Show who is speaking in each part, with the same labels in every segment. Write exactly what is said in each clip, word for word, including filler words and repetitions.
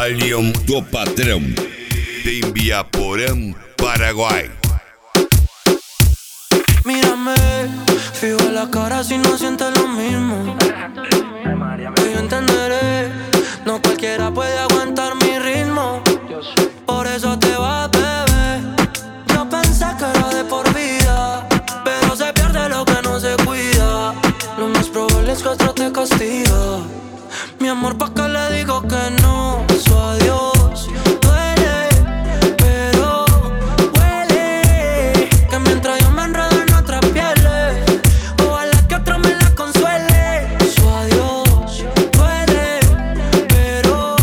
Speaker 1: Alien do Patrão, de Ibiaporã, Paraguay.
Speaker 2: Mírame, fijo en la cara si no sientes lo mismo. Que yo entenderé, no cualquiera puede aguantar mi ritmo. Por eso te vas, bebé. Yo pensé que era de por vida, pero se pierde lo que no se cuida. Lo más probable es que otro te castiga. Mi amor, ¿pa' qué le digo que no? Su adiós duele, pero huele. Que mientras yo me enredo en otras pieles, ojalá que otro me la consuele. Su adiós duele, pero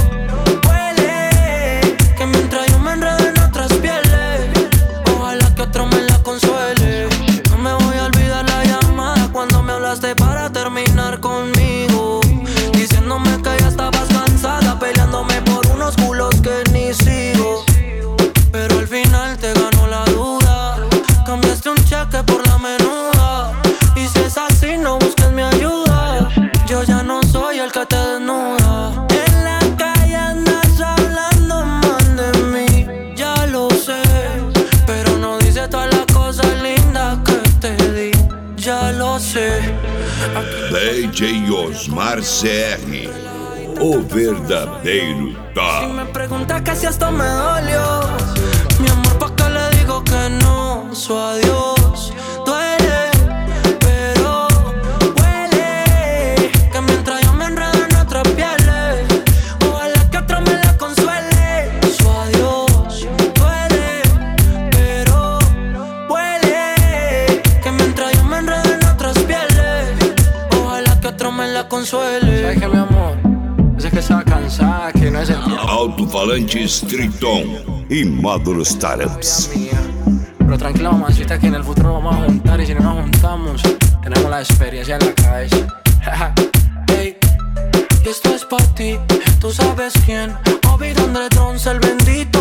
Speaker 2: huele. Que mientras yo me enredo en otras pieles, ojalá que otro me la consuele. No me voy a olvidar la llamada cuando me hablaste para terminar conmigo, diciéndome que ya estabas cansada, peleándome por unos culos que ni sigo. Pero al final te ganó la duda, cambiaste un cheque por la menuda. Y si es así, no busques mi ayuda, yo ya no soy el que te desnuda. En la calle andas hablando mal de mí, ya lo sé, pero no dices todas las cosas lindas que te di, ya lo sé.
Speaker 1: D J Osmar C R, o verdadeiro
Speaker 2: Si
Speaker 1: top.
Speaker 2: me preguntas que si esto me dolió, mi amor, ¿pa' qué le digo que no? Su adiós duele, pero huele. Que mientras yo me enredo en otras pieles, ojalá que otro me la consuele. Su adiós duele, pero huele. Que mientras yo me enredo en otras pieles, ojalá que otro me la consuele.
Speaker 3: ¿Sabes qué, mi amor? Es que estaba cansada, que no es el tiempo.
Speaker 1: Alto-falantes Triton y Módulos Startups.
Speaker 3: Pero tranquila, mamacita, que en el futuro vamos a juntar. Y si no nos juntamos, tenemos la experiencia en la cabeza.
Speaker 2: Hey, y esto es pa' ti, tú sabes quién. Obi Donde Drons, el bendito.